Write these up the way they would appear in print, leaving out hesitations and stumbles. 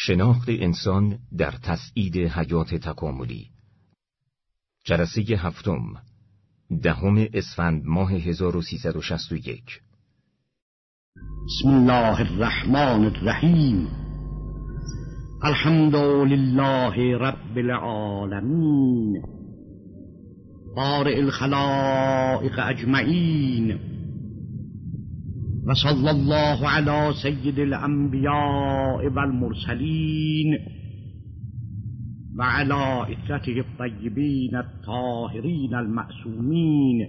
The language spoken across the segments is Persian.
شناخت انسان در تسعید حیات تکاملی. جلسه هفتم، 10 اسفند ماه 1361. بسم الله الرحمن الرحیم. الحمد لله رب العالمین، بارئ الخلائق اجمعین، و صلی الله علی سید الانبیاء والمرسلین و علی عترته الطیبین الطاهرین المعصومین.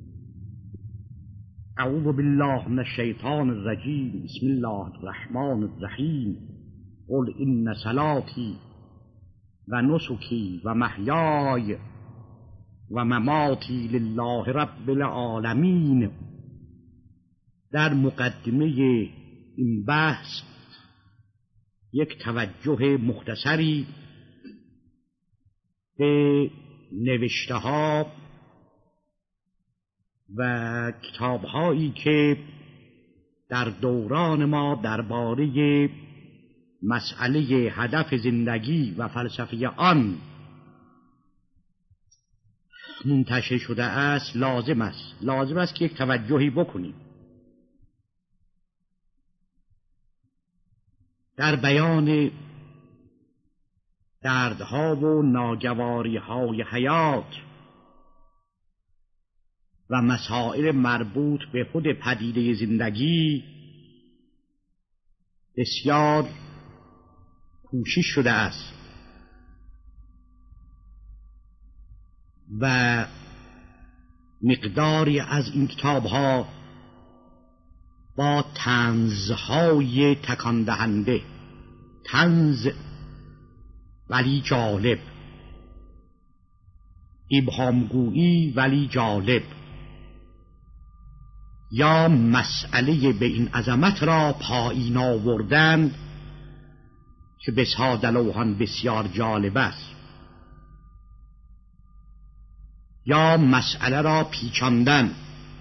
اعوذ بالله من الشیطان الرجیم. بسم الله الرحمن الرحیم. قل ان صلاتی و نسکی و محیای و مماتی لله رب العالمین. در مقدمه این بحث یک توجه مختصری به نوشته‌ها و کتاب‌هایی که در دوران ما درباره مسئله هدف زندگی و فلسفه آن منتشر شده است لازم است که یک توجهی بکنیم. در بیان دردها و ناگواری‌های حیات و مسائل مربوط به خود پدیده زندگی بسیار کوشش شده است و مقداری از این کتاب‌ها با طنزهای تکان دهنده، طنز ولی جالب، ابهامگویی ولی جالب، یا مسئله به این عظمت را پایین آوردن که بساط لوحان بسیار جالب است، یا مسئله را پیچاندن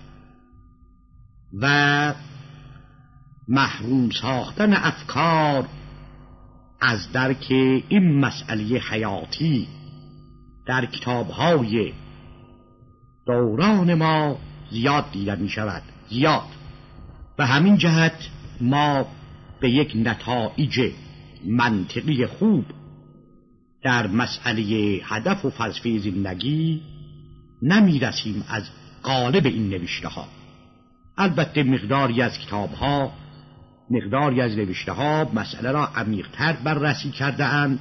و محروم ساختن افکار از درک این مسئله حیاتی در کتاب‌های دوران ما زیاد دیده می شود. زیاد. به همین جهت ما به یک نتایج منطقی خوب در مسئله هدف و فلسفه زندگی نمی رسیم از قالب این نوشته ها. البته مقداری از کتاب‌ها، مقداری از نوشته‌ها مسئله را عمیق‌تر بررسی کرده اند.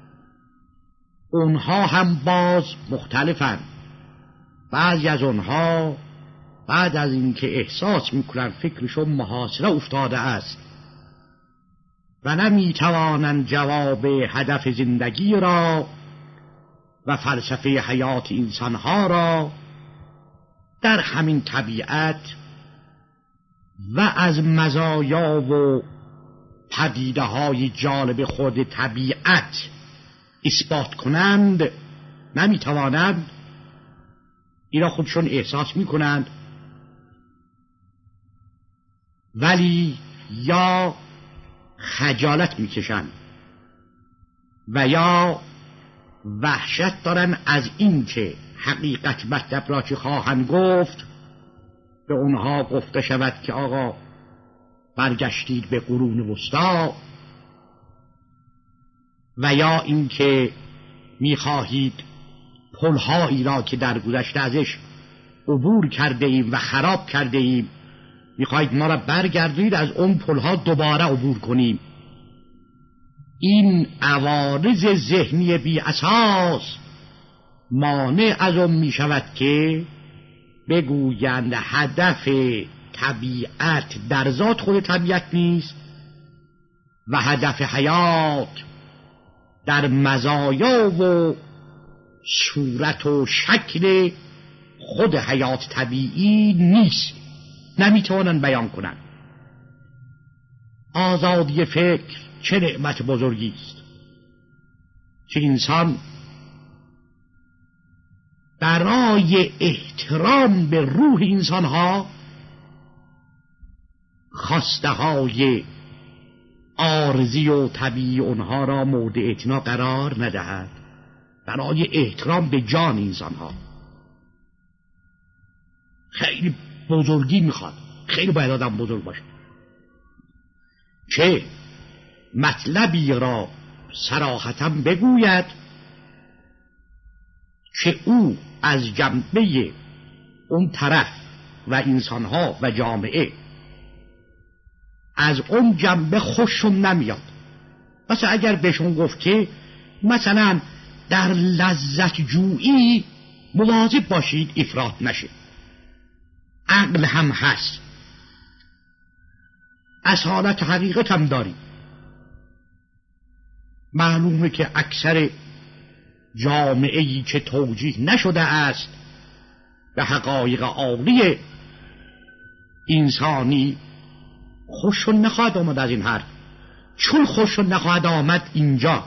اونها هم باز مختلفند. بعضی از اونها بعد از اینکه احساس می‌کنند فکرشون محاصره افتاده است و نمی‌توانند جواب هدف زندگی را و فلسفه حیات انسان‌ها را در همین طبیعت و از مزایا و پدیده های جالب خود طبیعت اثبات کنند، نمیتوانند. اینا خودشون احساس میکنند، ولی یا خجالت میکشند و یا وحشت دارن از این که حقیقت مطلب را چه خواهند گفت به اونها گفته شود که آقا برگشتید به قرون وسطی، و یا اینکه میخواهید پلهایی را که در گذشته ازش عبور کرده ایم و خراب کرده ایم، میخواهید ما را برگردید از اون پلها دوباره عبور کنیم. این عوارض ذهنی بی اساس مانع از اون میشود که بگویند هدف طبیعت در ذات خود طبیعت نیست و هدف حیات در مزایا و صورت و شکل خود حیات طبیعی نیست. نمیتونن بیان کنن. آزادی فکر چه نعمت بزرگی است که انسان برای احترام به روح انسانها خواسته های عارضی و طبیعی اونها را مورد اعتنا قرار ندهد، برای احترام به جان انسانها. خیلی بزرگی میخواد، خیلی باید آدم بزرگ باشه که مطلبی را صراحتاً بگوید که او از جنبه اون طرف و انسانها و جامعه از اون جنبه خوششون نمیاد. مثلا اگر بهشون گفت که مثلا در لذت جویی مواظب باشید افراط نشه، عقل هم هست، اصالت حقیقت هم داریم، معلومه که اکثر جامعه‌ای که توجیه نشده است به حقایق عالی انسانی خوششون نخواهد آمد از این حرف. چون خوششون نخواهد آمد اینجا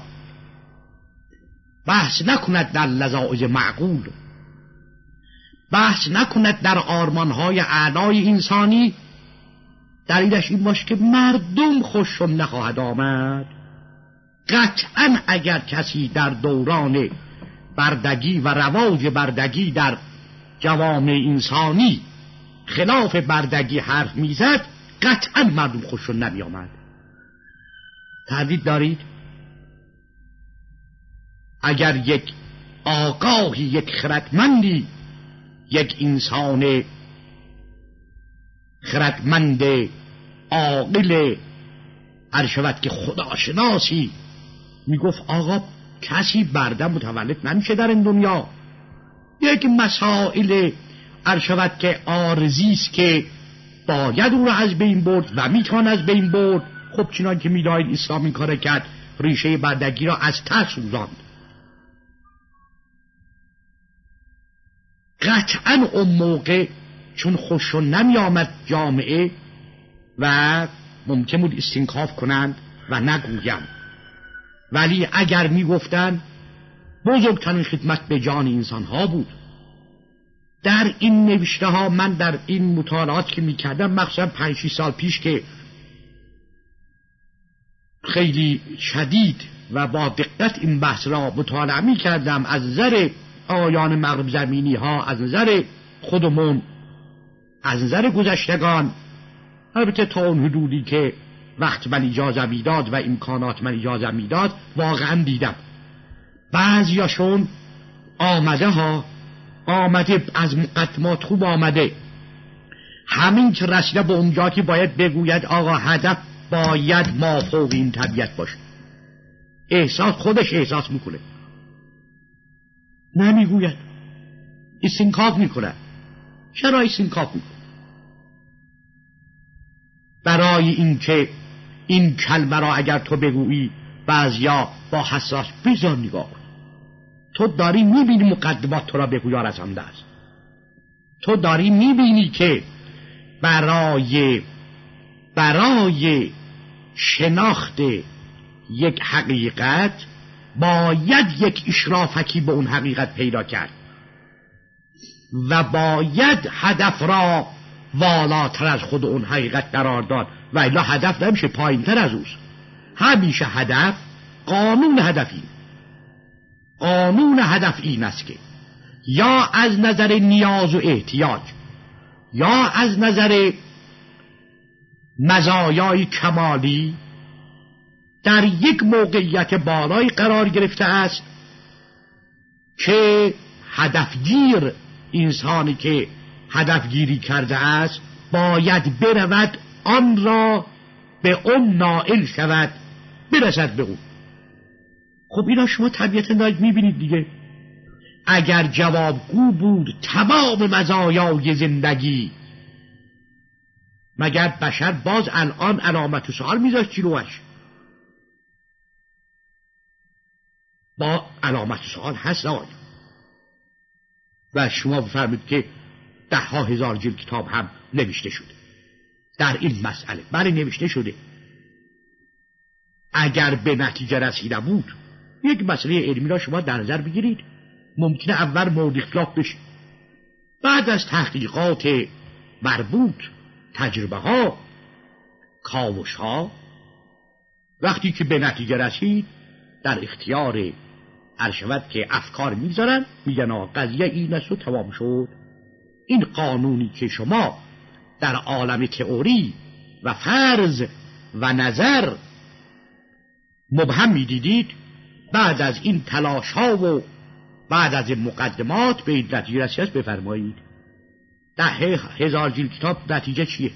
بحث نکند در لذائذ معقول، بحث نکند در آرمانهای اعلای انسانی، دلیلش این باشه که مردم خوششون نخواهد آمد. قطعا اگر کسی در دوران بردگی و رواج بردگی در جوامع انسانی خلاف بردگی حرف میزد، قطعا مردم خوششون نمی آمد. تردید دارید؟ اگر یک آگاهی، یک خردمندی، یک انسان خردمند عاقل عرشبت که خداشناسی میگفت آقا کسی برده متولد نمیشه در این دنیا، یک مسائل عرشبت که عارضیست که باید او را از بین برد و میتوان از بین برد. خب چنان که میدانید اسلام این کار کرد، ریشه بردگی را از ته سوزاند. قطعا اون موقع چون خوششون نمی آمد جامعه و ممکن بود استنکاف کنند و نگویند، ولی اگر می گفتند بزرگترین خدمت به جان انسان ها بود. در این نوشته ها من در این مطالعات که می کردم مخصوصا 5-6 سال پیش که خیلی شدید و با دقت این بحث را مطالعه می کردم از نظر آیان مغرب زمینی ها، از نظر خودمون، از نظر گذشتگان، البته تا اون حدودی که وقت من اجازه میداد و امکانات من اجازه میداد واقعا دیدم بعضیاشون آمده از مقدمات خوب آمده، همین که رسیده به اونجا که باید بگوید آقا هدف باید مافوق این طبیعت باشه، خودش احساس میکنه، نمیگوید، استنکاف میکنه. چرا استنکاف میکنه؟ برای اینکه این کلمه را اگر تو بگویی بعضیا با حساس بذار نگاه کن، تو داری میبینی مقدمات تو را به کجا رسانده است، تو داری میبینی که برای شناخت یک حقیقت باید یک اشرافکی به اون حقیقت پیدا کرد و باید هدف را والاتر از خود اون حقیقت قرار داد، و الا هدف نمیشه پایین تر از اوست. همیشه هدف قانون هدف این است که یا از نظر نیاز و احتیاج یا از نظر مزایای کمالی در یک موقعیت بالای قرار گرفته است که هدفگیر، انسانی که هدفگیری کرده است باید برود آن را به اون نائل شود، برسد به اون. خب اینا شما طبیعتا دارید میبینید دیگه. اگر جوابگو بود تمام مزایای زندگی، مگر بشر باز الان علامت سوال میذاشت جلوش؟ با علامت سوال هست آقای. و شما بفرمید که 10,000 جلد کتاب هم نوشته شده در این مسئله. بله نوشته شده. اگر به نتیجه رسیده بود، یک مسئله علمی را شما در نظر بگیرید، ممکنه اول مورد اختلاف بشه، بعد از تحقیقات مربوط، تجربه ها، کاوش ها، وقتی که به نتیجه رسید در اختیار عرشبت که افکار میذارن، میگن آقا قضیه این است و تمام شد. این قانونی که شما در عالم تئوری و فرض و نظر مبهم میدیدید، بعد از این تلاش ها و بعد از این مقدمات به این نتیجه رسید. بفرمایید 10,000 جلد کتاب نتیجه چیه؟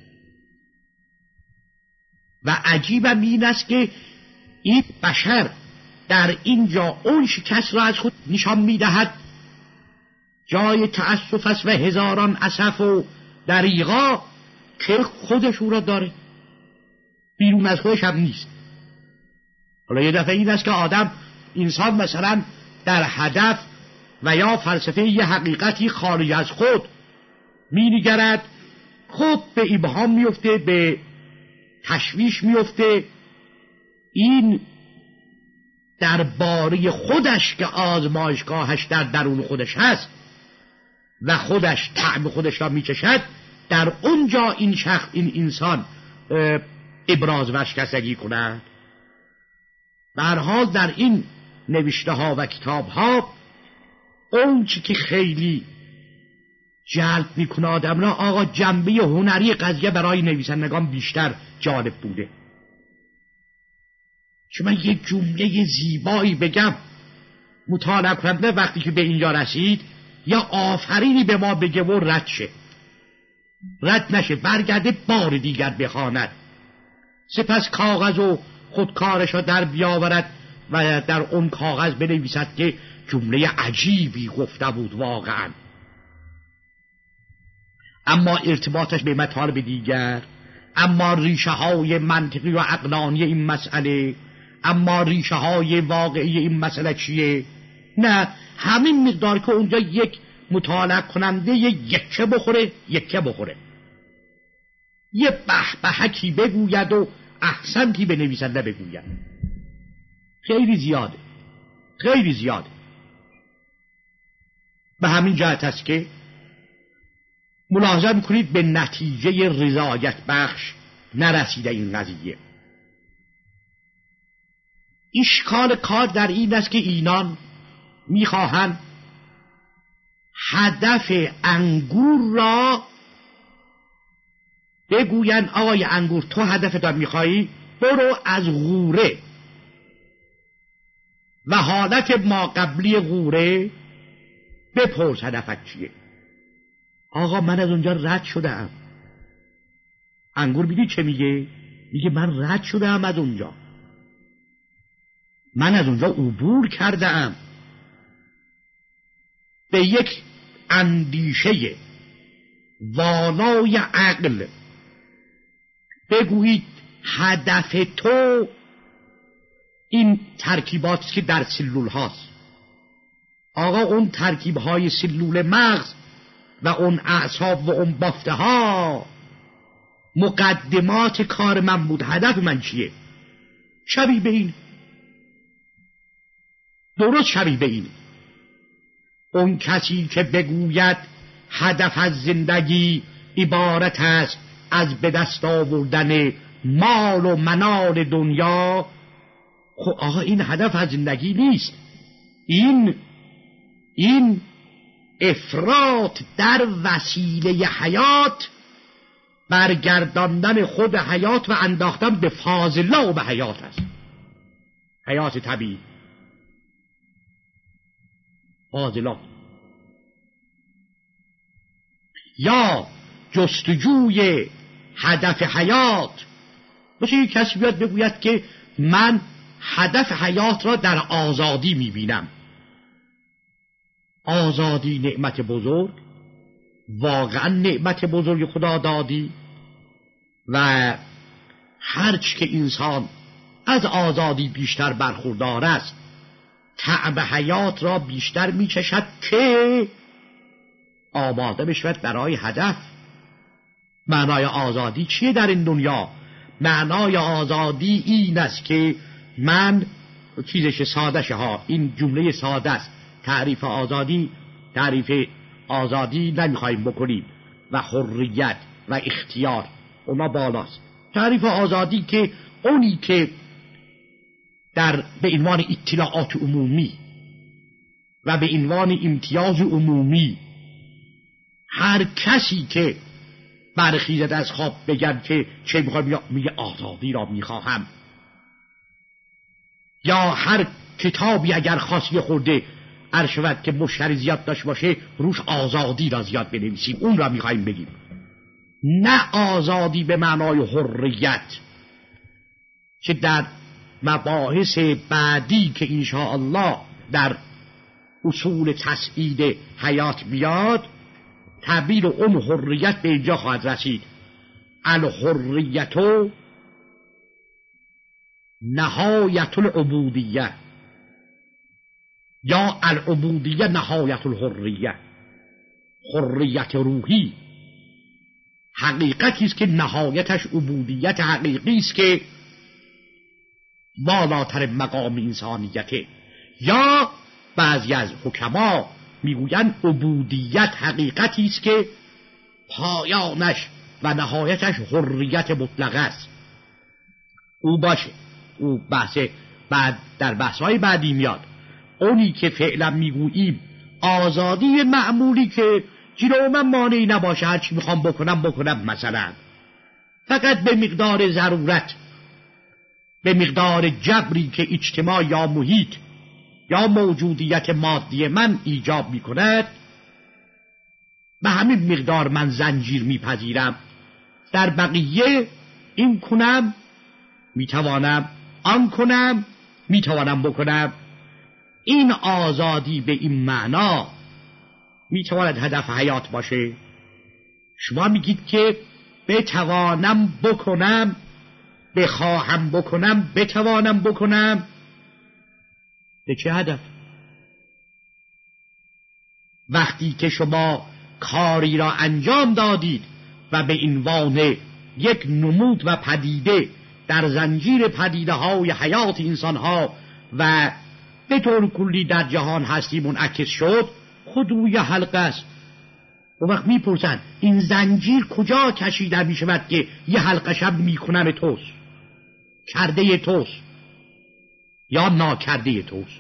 و عجیبم این است که این بشر در اینجا اون شکست را از خود نشان میدهد. جای تأسف است و هزاران اسف و دریغا که خودش او را داره، بیرون از خودش هم نیست. حالا یه دفعه این است که انسان مثلا در هدف و یا فلسفه یه حقیقتی خارج از خود مینگرد، خب به ابهام میفته، به تشویش میفته. این درباره خودش که آزمایشگاهش در درون خودش هست و خودش طعم خودش را میچشد، در اونجا این شخص، این انسان ابراز ورشکستگی کند. به هر حال در این نوشته ها و کتاب ها اون چی که خیلی جلب میکنه آدم را، آقا جنبه هنری قضیه برای نویسندگان بیشتر جالب بوده. چون من یک جمله زیبایی بگم، مطالعه کننده وقتی که به اینجا رسید یا آفرینی به ما بگه و رد نشه، برگرده بار دیگر بخواند، سپس کاغذ و خودکارش را در بیاورد و در اون کاغذ بنویسد که جمله عجیبی گفته بود واقعا، اما ارتباطش به مطالب دیگر، اما ریشه های منطقی و عقلانی این مسئله، اما ریشه های واقعی این مسئله چیه؟ نه، همین مقدار که اونجا یک مطالعه کننده یکه بخوره، یه بهبهکی بگوید و احسنتی به نویسنده بگوید. خیلی زیاده. به همین جهت است که ملاحظه میکنید به نتیجه رضایت بخش نرسیده این قضیه. اشکال کار در این است که اینان میخواهند هدف انگور را بگوین آقای انگور تو هدفت را میخوایی، برو از غوره و حالت ما قبلی غوره بپرس هدفت چیه. آقا من از اونجا رد شدم. انگور بیدی چه میگه؟ میگه من رد شدم از اونجا، من از اونجا عبور کردم. به یک اندیشه والای عقل بگویید هدف تو این ترکیباتی که در سلول هاست. آقا اون ترکیب های سلول مغز و اون اعصاب و اون بافته ها مقدمات کار من بود، هدف من چیه؟ شبیه به این، درست شبیه به این. اون کسی که بگوید هدف از زندگی عبارت است از به دست آوردن مال و دنیا، خب آقا این هدف از زندگی نیست. این افراط در وسیله حیات، برگرداندن خود حیات و انداختن به فاضله و به حیات است. حیات طبیعی، فاضله، یا جستجوی هدف حیات. باشه یک کسی بیاد بگوید که من هدف حیات را در آزادی میبینم. آزادی نعمت بزرگ، واقعا نعمت بزرگ خدا دادی و هرچی که انسان از آزادی بیشتر برخوردار است، طعم حیات را بیشتر میچشد که آماده بشود برای هدف. معنای آزادی چیه در این دنیا؟ معنای آزادی این است که من چیزش ساده ها، این جمله ساده است. تعریف آزادی نمیخوایم بکنیم و حریت و اختیار اونا بالاست. تعریف آزادی که اونی که به عنوان اطلاعات عمومی و به عنوان امتیاز عمومی هر کسی که برخیزد از خواب بگن که چه میخوام، میگه آزادی را میخواهم، یا هر کتابی اگر خاصی خورده شود که مشتری زیاد داشت باشه روش آزادی را زیاد بنویسیم، اون را میخوایم بگیم. نه آزادی به معنای حریت که در مباحث بعدی که انشاءالله در اصول تسعید حیات بیاد تعبیر اون حریت به اینجا خواهد رسید. الحریت نهایت العبودیه یا العبودیه نهایت الحریه. حریت روحی حقیقتی است که نهایتش عبودیت حقیقی است که بالاتر مقام انسانیته. یا بعضی از حکما میگویند عبودیت حقیقتی است که پایانش و نهایتش حریت مطلقه است. او باشه، او بحث بعد در بحث‌های بعدی میاد. اونی که فعلا میگوییم آزادی معمولی که جلو من مانعی نباشه، هر چی میخوام بکنم، مثلا فقط به مقدار ضرورت، به مقدار جبری که اجتماع یا محیط یا موجودیت مادی من ایجاب میکند، به همین مقدار من زنجیر میپذیرم. در بقیه این کنم میتوانم، آن کنم میتوانم بکنم. این آزادی به این معنا میتواند هدف حیات باشه. شما میگید که بتوانم بکنم، بخواهم بکنم، بتوانم بکنم، به چه هدف؟ وقتی که شما کاری را انجام دادید و به عنوان یک نمود و پدیده در زنجیر پدیده های حیات انسان ها و به طور کلی در جهان هستی منعکس شد، خود او یه حلقه است. و وقت میپرسن این زنجیر کجا کشیده میشود که یه حلقه شب میکنم توست، کرده توست یا ناکرده توست؟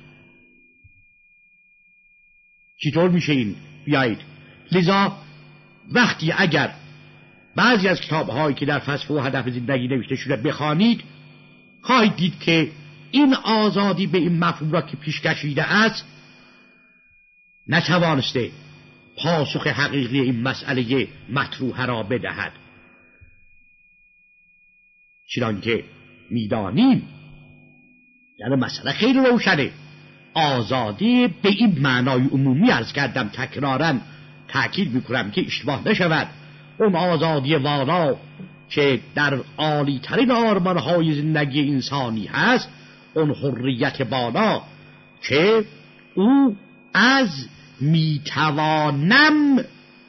چطور میشه این؟ بیایید. لذا وقتی اگر بعضی از کتاب‌هایی که در فلسفه و هدف زندگی نوشته شده بخوانید، خواهید دید که این آزادی به این مفهوم را که پیش کشیده است نتوانسته پاسخ حقیقی این مسئله مطروحه را بدهد. چنانکه میدانیم یعنی مسئله خیلی روشنه. آزادی به این معنای عمومی عرض کردم، تکرارا تأکید میکنم که اشتباه نشود. اون آزادی والا که در عالی ترین آرمانهای زندگی انسانی هست، اون حریت بالا که او از میتوانم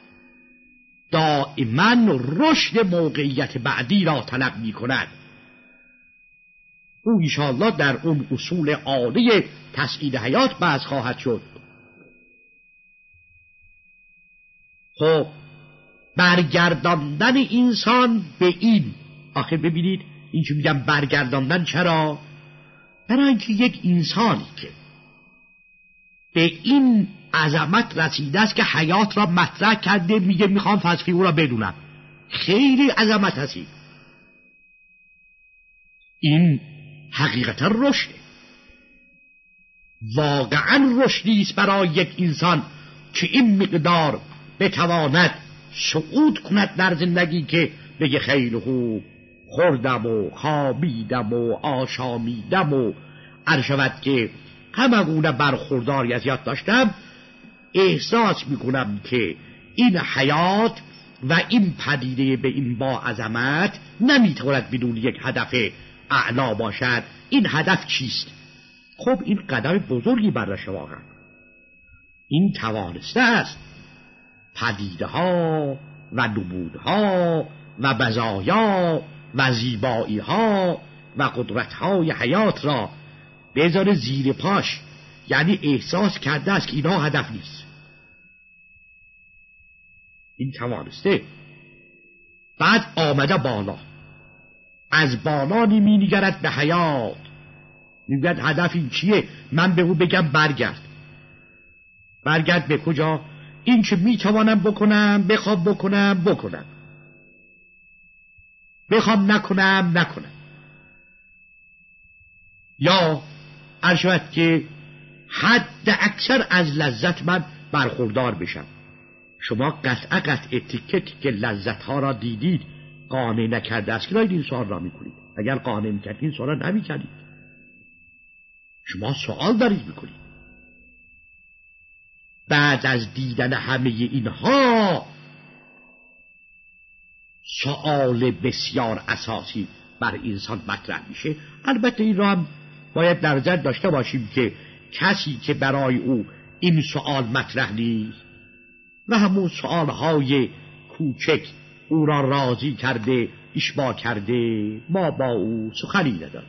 دائما رشد موقعیت بعدی را طلب میکند. او انشاءالله در اون اصول عالی تسعید حیات بحث خواهد شد. خب برگرداندن انسان به این، آخه ببینید این چه میگم برگرداندن، چرا؟ برای اینکه یک انسانی که به این عظمت رسیده است که حیات را مطرح کرده، میگه میخوام فلسفه او را بدونم، خیلی عظمت هستی. این حقیقتا رشده، واقعا رشدی است برای یک انسان که این مقدار بتواند صعود کند در زندگی که بگه خیلی خوب خوردم و خوابیدم و آشامیدم و عرشود که همگونه برخورداری از یاد داشتم، احساس میکنم که این حیات و این پدیده به این با عظمت نمیتواند بدون یک هدف اعلا باشد. این هدف چیست؟ خب این قدم بزرگی برش واقعا. این توانسته است پدیده ها و نمودها و بزایا و زیبایی ها و قدرت های حیات را بذاره زیر پاش، یعنی احساس کرده است که اینا هدف نیست. این توانسته. بعد آمده بالا، از بالا نمی نگرد به حیات، میگوید هدف این چیه؟ من به او بگم برگرد به کجا؟ این که میتوانم بکنم، بخوام بکنم، بخوام نکنم. یا عرشبت که حد اکثر از لذت من برخوردار بشم. شما قطع تیکه که لذت ها را دیدید قانع نکرده است که دارید این سوال را میکنید. اگر قانع میکردید این سوال را نمیکردید. شما سوال دارید میکنید. بعد از دیدن همه اینها سوال بسیار اساسی بر انسان مطرح میشه. البته این را هم باید در نظر داشته باشیم که کسی که برای او این سوال مطرح نیست و همون سوالهای کوچک او را راضی کرده، اشباع کرده، ما با او سخنی نداریم،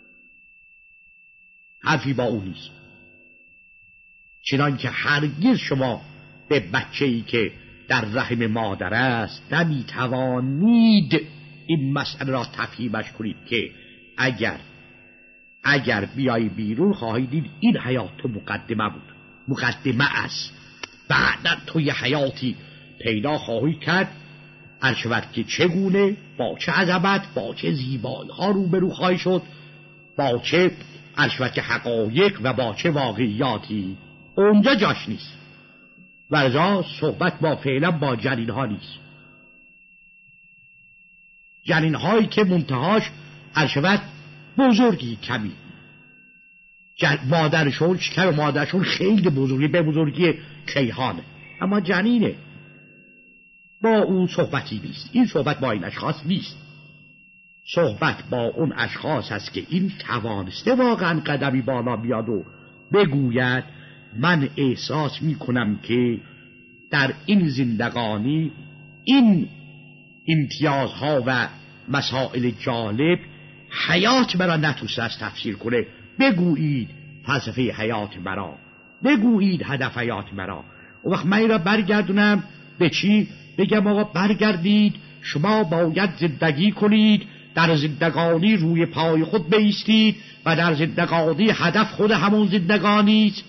حرفی با او نیست. چنان که هرگز شما به بچه‌ای که در رحم مادر است نمیتوانید این مسئله را تفهیمش کنید که اگر بیایی بیرون خواهید دید این حیات تو مقدمه است، بعدا تو یه حیاتی پیدا خواهی کرد عرشبت که چگونه با چه عظمت، با چه زیبایی ها روبرو خواهی شد، با چه عرشبت حقایق و با چه واقعیاتی. اونجا جاش نیست. ولذا صحبت با فعلا با جنین ها نیست. جنین هایی که منتهاش عرشبت بزرگی کمی، مادرشون شکم مادرشون خیلی بزرگی، به بزرگی کیهانه، اما جنینه. با اون صحبتی نیست. این صحبت با این اشخاص نیست. صحبت با اون اشخاص هست که این توانسته واقعا قدمی بالا بیاد و بگوید من احساس میکنم که در این زندگانی این امتیازها و مسائل جالب حیات مرا نتوسته از تفسیر کنه. بگویید فلسفه حیات مرا، بگویید هدف حیات مرا. و وقت من این را برگردونم به چی؟ بگم آقا برگردید، شما باید زندگی کنید، در زندگانی روی پای خود بایستید و در زندگانی هدف خود همون زندگانی است.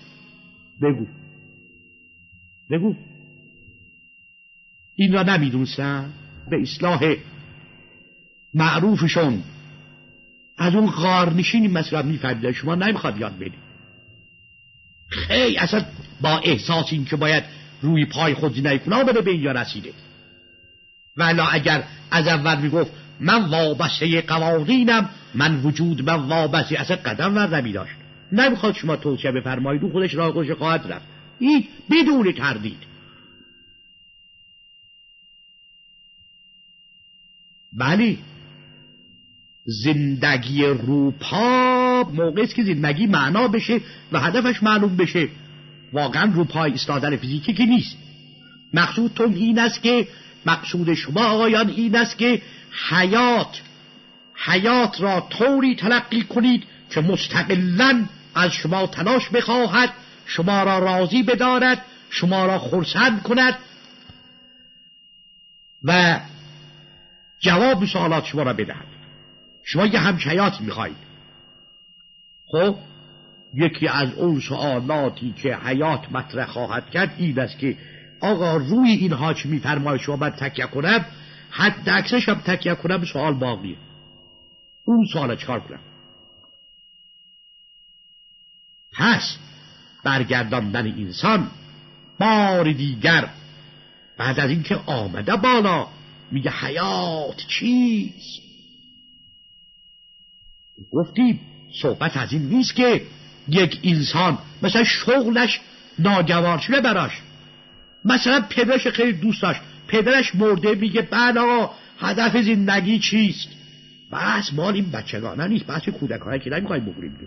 بگو این را نمیدونستن؟ به اصلاح معروفشون از اون غارنشینی مثلا میفهمیدن، شما نمیخواد یاد بدید. خیلی اصلا با احساس این که باید روی پای خود زندگی کنه بده به اینجا رسیده. ولی اگر از اول میگفت من وابسته قوانینم، من وجود من وابسته، اصلا قدم ور نمیداشت. نمیخواد شما توصیه بفرمایید، او خودش راه خودش خواهد رفت، این بدون تردید. بلی زندگی روپا موقعی است که زندگی معنا بشه و هدفش معلوم بشه. واقعا روپای ایستادن فیزیکی که نیست. مقصودتون این است که، مقصود شما آقایان این است که حیات را طوری تلقی کنید که مستقلاً از شما تلاش بخواهد، شما را راضی بدارد، شما را خرسند کند و جواب سوالات شما را بدهد. شما یه همچه حیاتی میخواهید. خب یکی از اون سوالاتی که حیات مطرح خواهد کرد این است که آقا روی اینها چه میفرماید شما باید تکیه کنم، حد اکثرش هم تکیه کنم، سوال باقیه. اون سوال چکار کنم؟ پس برگرداندن انسان بار دیگر بعد از اینکه آمده بالا میگه حیات چیست؟ گفتیم صحبت از این نیست که یک انسان مثلا شغلش ناگوار شده براش، مثلا پدرش خیلی دوست داشت، پدرش مرده، میگه بله آقا هدف زندگی چیست؟ بس مال این بچگانه نیست، بس کودکانه که نمیخوایم بگوییم.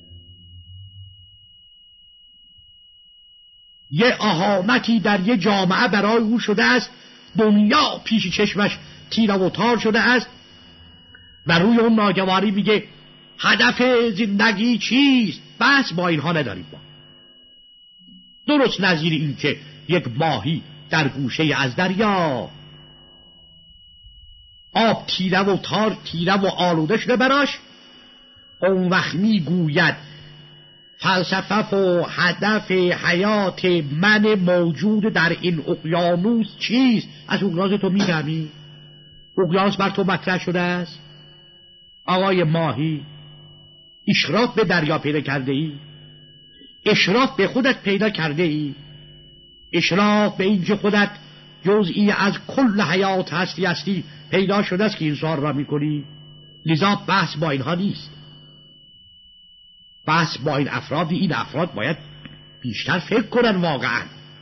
یه اهانتی در یه جامعه برای او شده است، دنیا پیش چشمش تیره و تار شده است و روی اون ناگواری میگه هدف زندگی چیست؟ بس با اینها نداریم. با درست نظیر این که یک ماهی در گوشه از دریا آب تیره و تار، تیره و آلوده شده براش، اون وقت میگوید فلسفه و هدف حیات من موجود در این اقیانوس چیست؟ از اقیانوس تو میفهمی؟ اقیانوس بر تو مطرح شده است؟ آقای ماهی، اشراف به دریا پیدا کرده ای؟ اشراف به خودت پیدا کرده ای؟ اشراف به اینکه خودت جزئی از کل حیات هستی پیدا شده است که این سوال را میکنی؟ لذا بحث با اینها نیست، بحث با این افرادی. این افراد باید بیشتر فکر کنن، واقعا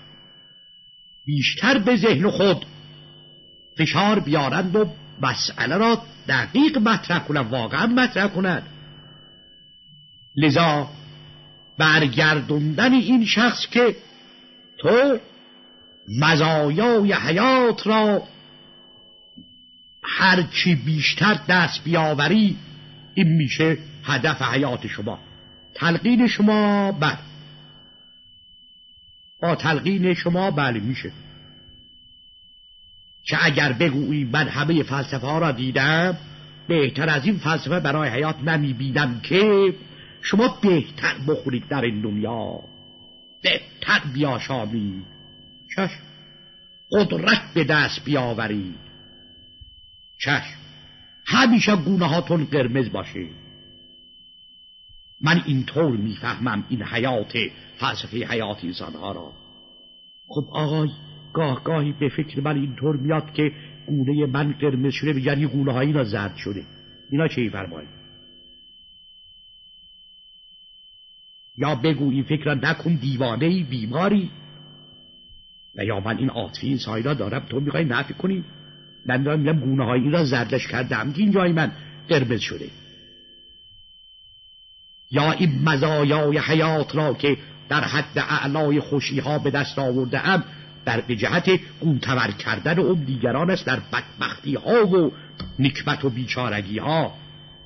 بیشتر به ذهن خود فشار بیارند و مسئله را دقیق مطرح کنن، واقعا مطرح کنن. لذا برگردوندن این شخص که تو مزایای حیات را هرچی بیشتر دست بیاوری، این میشه هدف حیات شما. تلقین شما بله، با تلقین شما بله میشه که اگر بگویی من همه فلسفه ها را دیدم، بهتر از این فلسفه برای حیات نمیبینم که شما بهتر بخورید در این دنیا، بهتر بیاشامید، چشم، قدرت به دست بیاورید، چشم، همیشه گونه هاتون قرمز باشه. من اینطور میفهمم این حیات، فلسفه حیات انسان ها را. خب آقای، گاهی به فکر من اینطور میاد که گونه من قرمز شده، یعنی گونه هایی را زرد شده. اینا چه میفرمایید؟ یا بگو این فکر را نکن، دیوانه‌ای، بیماری، و یا من این عاطفه انسانی را دارم، تو میخوای نفی کنی؟ من دارم میگم گونه های این را زردش کردم که این جای من قرمز شده. یا این مزایای حیات را که در حد اعلای خوشی ها به دست آورده ام، به جهت قوتور کردن اون دیگران است در بدبختی ها و نکبت و بیچارگی ها.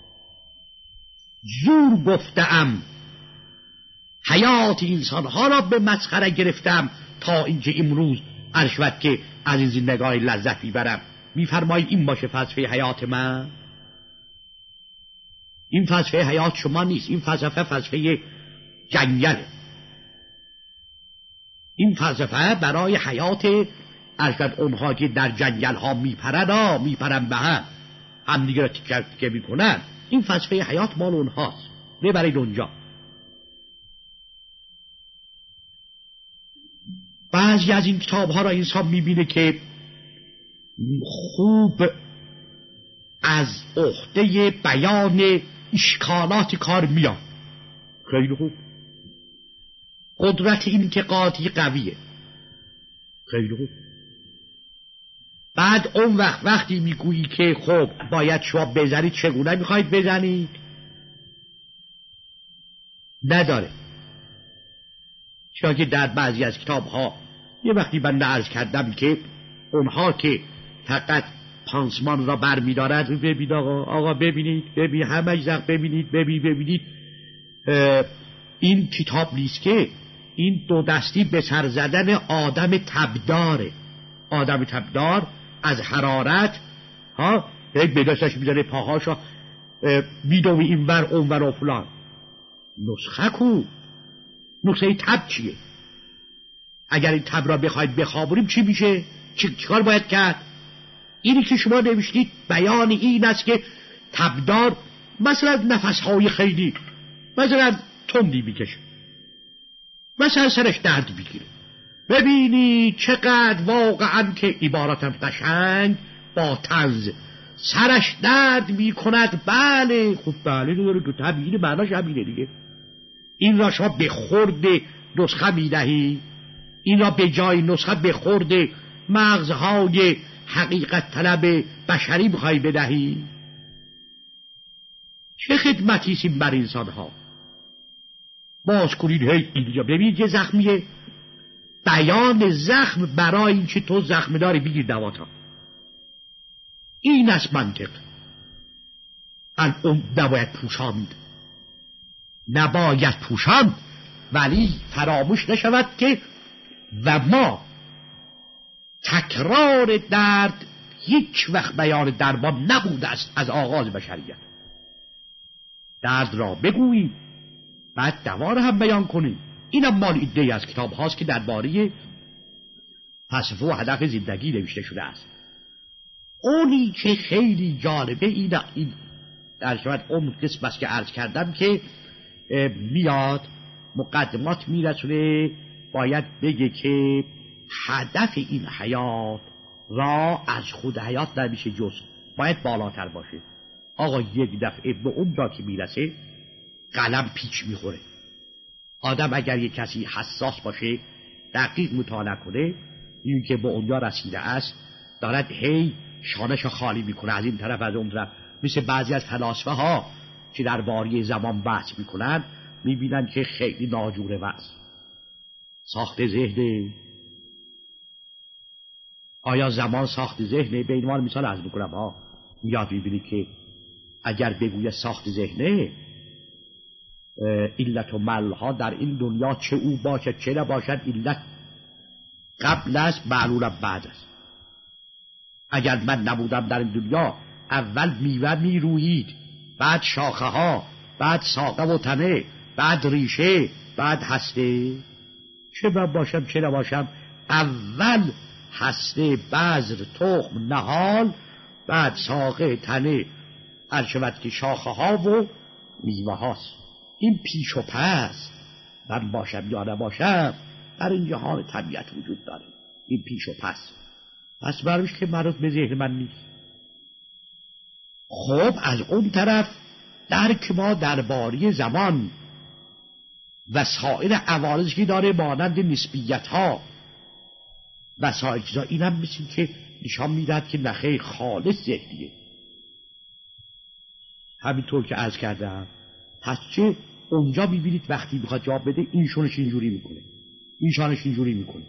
زور گفتم حیات انسان ها را به مسخره گرفتم تا اینکه امروز عرشوت که از این زندگی لذت میبرم. میفرمایید این باشه فلسفه حیات من؟ این فلسفه حیات شما نیست، این فلسفه فلسفه جنگله. این فلسفه برای حیات عرشوت اونها که در جنگل ها میپرن به هم دیگه را تیکه میکنن. این فلسفه حیات مال اونهاست، ببرید اونجا. بعضی از این کتاب ها را انسان میبینه که خوب از عهده بیان اشکالات کار میاد، خیلی خوب. قدرت انتقادی قویه، خیلی خوب. بعد اون وقتی میگویی که خب باید شما بزنید، چگونه میخواید بزنید؟ نداره. چرا که در بعضی از کتاب ها یه وقتی من عرض کردم که اونها که فقط پانسمان را بر می‌دارد، ببینید آقا ببینید همه زخم ببینید این کتاب نیست که این دو دستی به سر زدن آدم تبداره. آدم تبدار از حرارت ها یک بدستش می‌ذاره پاهاشو میدوی اینور اونور و فلان. نسخه کو؟ نسخه تب چیه؟ اگر این تب را بخواید بخوابونیم چی میشه؟ چیکار باید کرد؟ اینی که شما نوشتید بیان این است که تبدار مثلا نفسهای خیلی مثلا تندی میکشه، مثلا سرش درد میگیره. ببینی چقدر واقعا که عبارتم قشنگ با طنز، سرش درد میکند. بله خب بله داره که طبیعی معناش همینه دیگه. این را شما به خورد نسخه میدهی، این را به جای نسخه به خورد مغزهای حقیقت طلب بشری میخوای بدهی؟ چه خدمتیسیم بر انسان ها؟ باز کنید اینجا ببینید یه زخمیه، بیان زخم برای این که تو زخم داری بگیر دواتا. این است منطق. اون نباید پوشاند، ولی فراموش نشود که و ما تکرار درد هیچ وقت بیان درمان نبوده است از آغاز بشریت. درد را بگوییم، بعد دوا را هم بیان کنیم. اینم مال ایده از کتاب هاست که درباره فلسفه و هدف زندگی نوشته شده است. اونی که خیلی جالبه این در شود اون قسم است که عرض کردم که میاد مقدمات میرسونه، باید بگه که هدف این حیات را از خود حیات نمیشه جز، باید بالاتر باشه. آقا یک دفعه به اونجا که میرسه قلم پیچ میخوره. آدم اگر یک کسی حساس باشه، دقیق مطالعه کنه، این که به اونجا رسیده است دارد هی شانش خالی میکنه از این طرف از اون طرف. مثل بعضی از فلاسفه ها که در باری زمان بحث میکنن، میبینن که خیلی ناجوره وست ساخت ذهنه. آیا زمان ساخت ذهنه؟ به عنوان مثال عرض میکنم ها، میاد میبینید که اگر بگوید ساخت ذهنه، علت و ملها در این دنیا چه او باشد چه نباشد، علت قبل است، معلولم بعد است. اگر من نبودم در این دنیا، اول میوه میرویید، بعد شاخه ها، بعد ساقه و تنه، بعد ریشه، بعد هسته. چه من باشم چه نباشم، اول هسته، بذر، تخم، نهال، بعد ساقه، تنه، شود که شاخه ها و میوه هاست. این پیش و پس، من باشم یا نباشم، در این جهان طبیعت وجود داره. این پیش و پس برمیش که مربوط به ذهن من نیست. خب از اون طرف درک ما درباره زمان و سایر عوارضی که داره، مانند نسبیت ها و سایر چیزا، این هم مثل که نشان میدهد که نخیر خالص ذهنیه. همینطور که عرض کردم. پس چه اونجا میبینید وقتی میخواد جواب بده، این شونش اینجوری میکنه، این شانش اینجوری میکنه.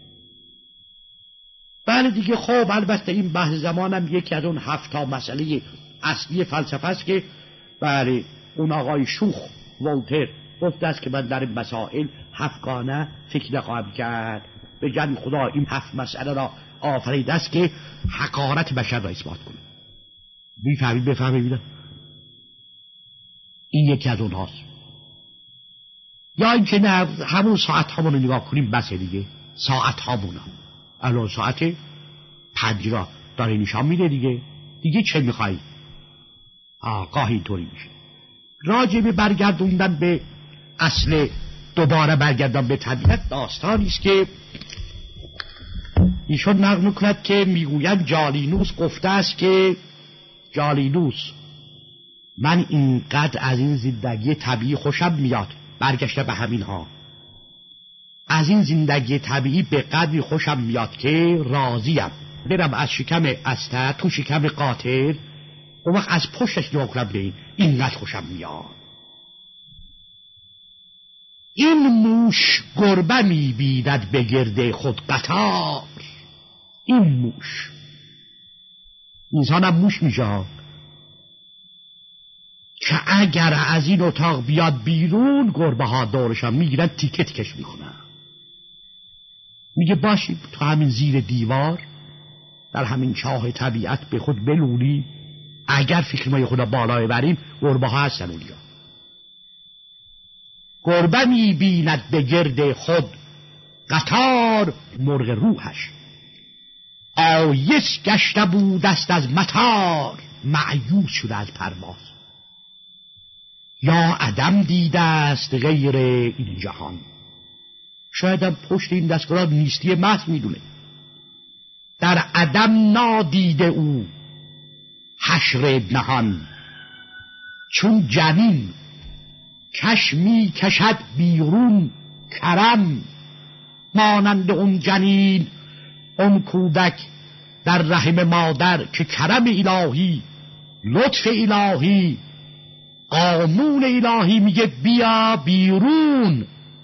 بله دیگه. خب البته این بحث زمانم یکی از اون 7 مسئله اصلی فلسفه است که بله اون آقای شوخ ولتر گفته است که من در این مسائل 7 فکر نخواهم کرد. به جان خدا این 7 مسئله را آفریده است که حقارت بشر را اثبات کنه. میفهمید؟ بفهمید. این یکی از اونهاست. یا اینکه نه همون ساعت همون رو نگاه کنیم بسه دیگه. ساعت همون الان ساعت 5 را داره نشان میده دیگه چه میخوایی؟ گاهی اینطوری میشه. راجع به برگردوندن به اصل، دوباره برگردن به طبیعت، داستانی است که ایشون نقل میکند که میگوید جالینوس گفته است که جالینوس، من اینقدر از این زندگی طبیعی خوشم میاد، برگشته به همین ها، از این زندگی طبیعی به قدری خوشم میاد که راضیم برم از شکم استر تو شکم قاطر، اون وقت از پشتش نگاه کنم به اینقدر خوشم میاد. این موش گربه میبیند به گرده خود قطار. این موش، انسان هم موش میشه که اگر از این اتاق بیاد بیرون، گربه ها دورشم میگیرن تیکه تیکش میکنن. میگه باشی تو همین زیر دیوار در همین چاه طبیعت به خود بلونی، اگر فکر ما خدا بالا بریم، گربه ها هستن اونجا. گربه میبیند به گرد خود قطار، مرغ روحش آیس گشته بود است از مطار، مایوس شده از پرواز. یا عدم دیده است غیر این جهان، شاید هم پشت این دستگاه نیستی محض میدونه. در عدم نادیده او حشر نهان، چون جنین کش می کشد بیرون کرم. مانند اون جنین، اون کودک در رحم مادر که کرم الهی، لطف الهی، قانون الهی میگه بیا بیرون.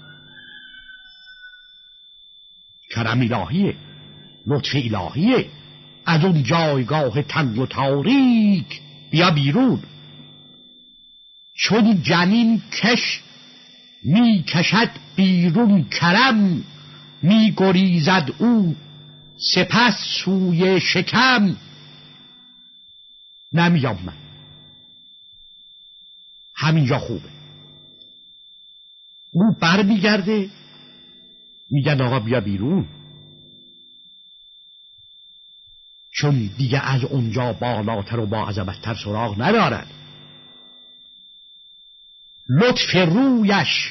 کرم الهیه، لطف الهیه، از اون جایگاه تنگ و تاریک بیا بیرون. چون جنین کش می کشد بیرون کرم، می گریزد او سپس سوی شکم. نمیام من، همینجا خوبه. او بر میگرده، میگن آقا بیا بیرون، چون دیگه از اونجا بالاتر و با عظمت‌تر سراغ ندارد. لطف رویش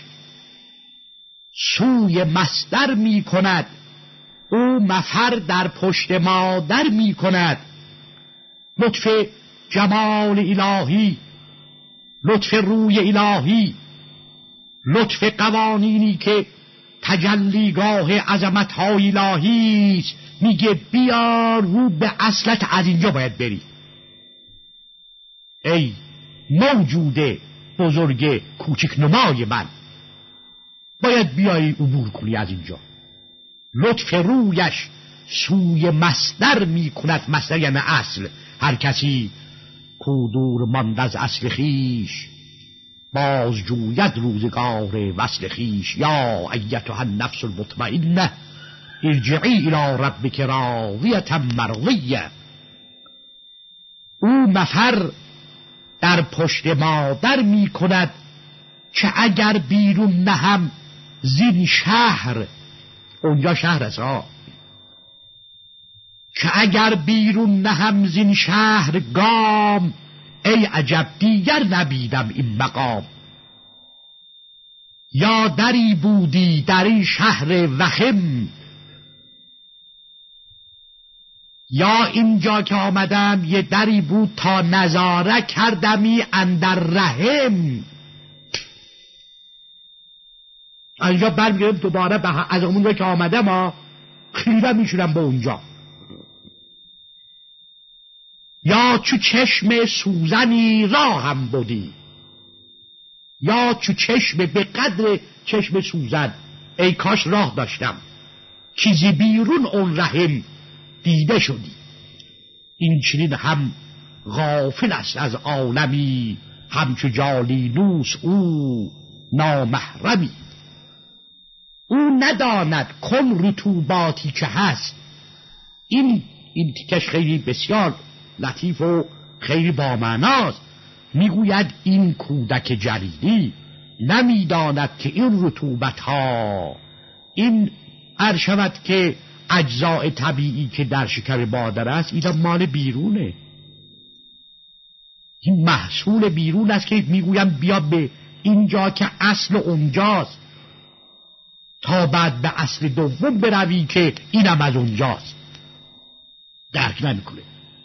سوی مصدر می کند، او مفر در پشت مادر می کند. لطف جمال الهی، لطف روی الهی، لطف قوانینی که تجلیگاه عظمت‌های الهی است، میگه بیا رو به اصلت، از اینجا باید بری. ای موجود بزرگ کوچک نمای من، باید بیایی عبور کنی از اینجا. لطف رویش سوی مصدر می کند، مصدر یعنی اصل. هر کسی کو دور ماند از اصل خیش، باز جوید روزگار وصل خیش. یا ایتها النفس المطمئنه ارجعی الی ربک راضیة مرضیه. او مفر در پشت مادر می کند که اگر بیرون نهم زین شهر، اونجا شهر است که اگر بیرون نهم زین شهر گام، ای عجب دیگر نبیدم این مقام. یا دری بودی در این شهر وخم، یا اینجا که آمدم یه دری بود تا نظاره کردمی اندر رحم. اینجا برمیگردم دوباره از اونجا که آمدم خیره میشونم به اونجا. یا چو چشم سوزنی راه هم بودی، یا چو چشم به قدر چشم سوزن، ای کاش راه داشتم چیزی بیرون اون رحم دیده شدی. این چنین هم غافل است از عالمی، همچو جالینوس او نامحرمی. او نداند کن رطوباتی که هست. این تیکش خیلی بسیار لطیف و خیلی بامعناست. میگوید این کودک جلیلی نمیداند که این رطوبت ها، این عرشبت که اجزاء طبیعی که در شکم مادر است، اینا مال بیرونه، این محصول بیرون است که میگویم بیا به اینجا که اصل اونجاست، تا بعد به اصل دوم بروی که اینم از اونجاست. درک نمیکنه.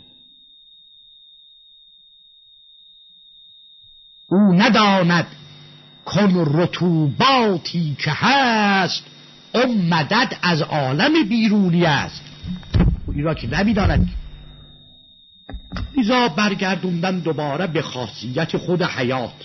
او نداند کن رطوباتی که هست، اون مدد از عالم بیرونی است. این را که نمیداند. لذا برگردوندن دوباره به خاصیت خود حیات.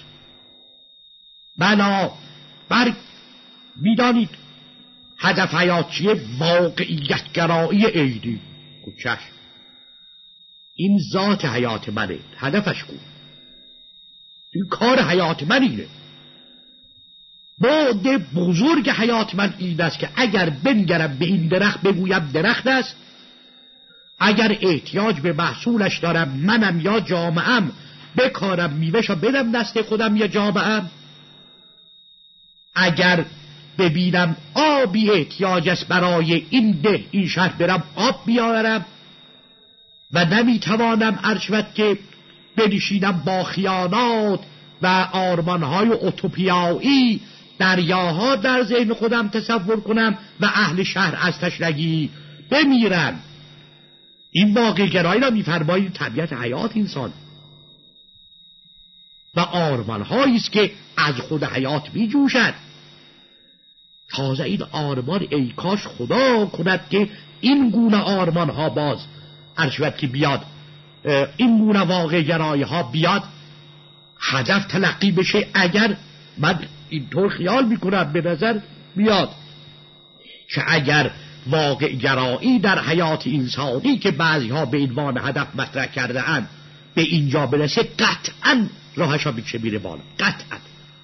بنا میدانید هدف حیات چیه؟ واقعیت گرایی عینی. چشم، این ذات حیات منه، هدفش کن، این کار حیات من اینه. بعد بزرگ حیات من این است که اگر بنگرم به این درخت بگویم درخت است، اگر احتیاج به محصولش دارم منم یا جامعم بکارم میوهشو بدم دست خودم یا جامعم، اگر ببینم آبی احتیاج است برای این ده این شهر برم آب بیارم و نمیتوانم عرشبت که بنشینم با خیانات و آرمانهای اوتوپیایی دریاها در ذهن خودم تصور کنم و اهل شهر از تشنگی بمیرن. این واقع گرایی را میفرمایید طبیعت حیات انسان و آرمانهایی است که از خود حیات میجوشد. تازه این آرمان ای کاش خدا کند که این گونه آرمانها باز عرشبت که بیاد، این گونه واقع گرایی ها بیاد هدف تلقی بشه. اگر من اینطور خیال میکنم به نظر بیاد که اگر واقع گرایی در حیات انسانی که بعضی ها به عنوان هدف مطرح کرده اند به اینجا برسه، قطعا راهش ها بیچه میره بالا، قطعا.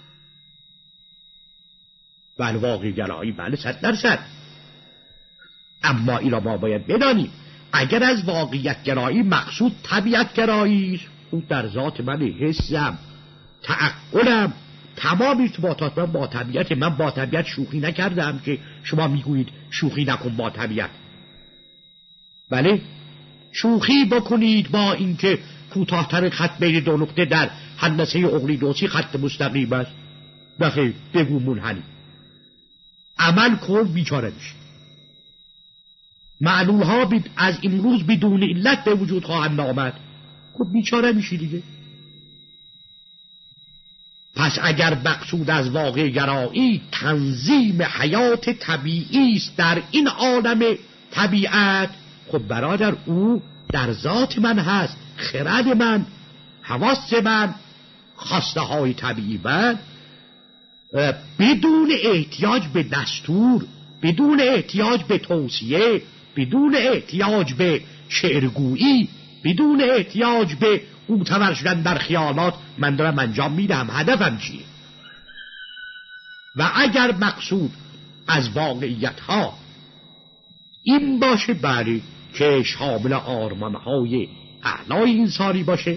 بله واقع گرایی، بله 100%. اما این را ما باید بدانیم اگر از واقعیت گرایی مقصود طبیعت گرایی، او در ذات من حسم تعقلم، تمام ارتباطات من با طبیعت. من با طبیعت شوخی نکردم که شما میگویید شوخی نکن با طبیعت. بله، شوخی بکنید با اینکه کوتاه‌تر خط بین دو نقطه در هندسه اقلیدوسی خط مستقیم است. بخیر، بگو منحنی. عمل کن، بیچاره میشه. معلول ها از امروز بدون علت به وجود خواهند آمد. خب بیچاره میشی دیگه. پس اگر مقصود از واقع گرایی تنظیم حیات طبیعی است در این عالم طبیعت، خب برادر او در ذات من هست، خرد من، حواس من، خواسته های طبیعی من، بدون احتیاج به دستور، بدون احتیاج به توصیه، بدون احتیاج به شعرگویی، بدون احتیاج به معتبر شدن در خیالات، من دارم انجام میدم. هدفم چیه؟ و اگر مقصود از واقعیت ها این باشه، بله، که شامل آرمان های اعلای انسانی باشه،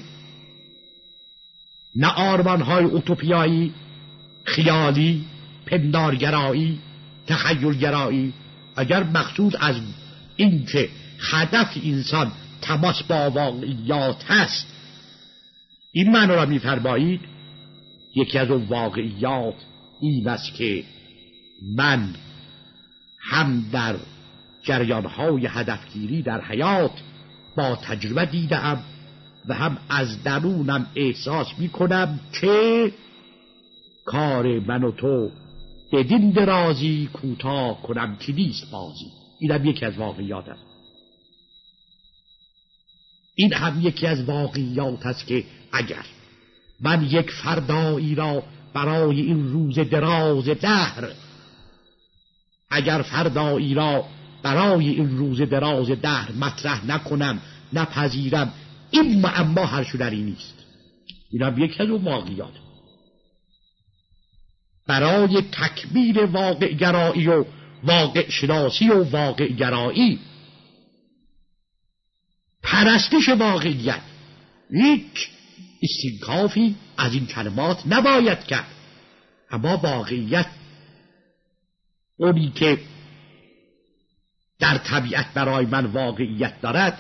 نه آرمان های اوتوپیایی، خیالی، پندارگرایی، تخیلگرایی. اگر مقصود از این که هدف انسان تماس با واقعیات هست، این معنی را می‌فرمایید، یکی از اون واقعیات این است که من هم در جریان‌های هدفگیری در حیات با تجربه دیدم و هم از درونم احساس می‌کنم که کار من و تو بدین درازی کوتاه کنم که نیست بازی. این هم یکی از واقعیات است. این هم یکی از واقعیات است که اگر من یک فردایی را برای این روز دراز دهر، اگر فردایی را برای این روز دراز دهر مطرح نکنم، نپذیرم، این معما حل شدنی نیست. این هم یکی از اون واقعیات. برای تکمیل واقع گرایی و واقع شناسی و واقع گرایی، پرستش واقعیت، یک استنکافی از این کلمات نباید کرد. اما واقعیت، اونی که در طبیعت برای من واقعیت دارد،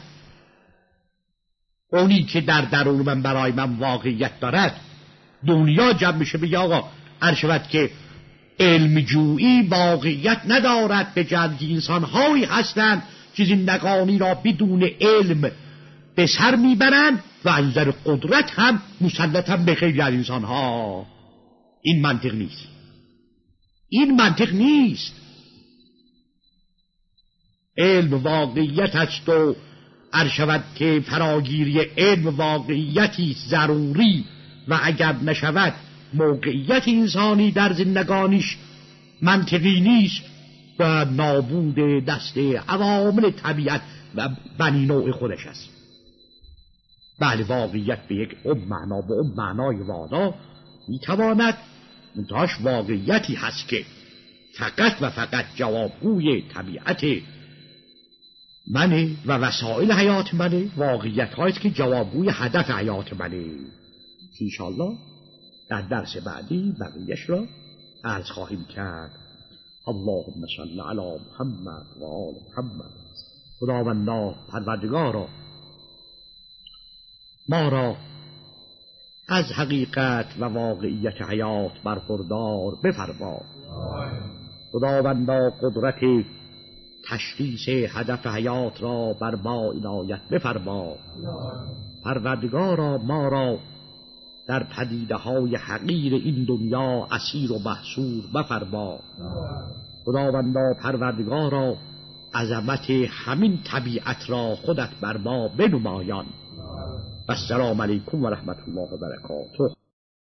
اونی که در درون من برای من واقعیت دارد، دنیا جمع میشه بگه آقا عرشبت که علمجویی واقعیت ندارد، به جلد انسان هایی هستند که زندگانی را بدون علم به سر میبرند و از نظر قدرت هم مسلطاً به خیلی از انسان ها. این منطق نیست. این منطق نیست. علم واقعیت است و عرشبت که فراگیری علم واقعیتی ضروری و اگر نشود موقعیت انسانی در زندگانیش منطقی نیست و نابود دست عوامل طبیعت و بنی نوع خودش است. بله، واقعیت به یک معنا، به اون معنای والا میتواند، منتهاش واقعیتی هست که فقط و فقط جوابگوی طبیعت منه و وسایل حیات منه، واقعیت هایست که جوابگوی هدف حیات منه. انشاءالله در درس بعدی بقیهش را عرض خواهیم کرد. اللهم صل علی محمد و آل محمد. خداوندا پروردگارا ما را از حقیقت و واقعیت حیات برخوردار بفرما. خداوندا قدرت تشخیص هدف حیات را بر ما عنایت بفرما. پروردگارا ما را در پدیده های حقیر این دنیا اسیر و محصور مفرما. خداوندا پروردگارا عظمت همین طبیعت را خودت بر ما بنمایان. السلام علیکم و رحمت الله و برکاته.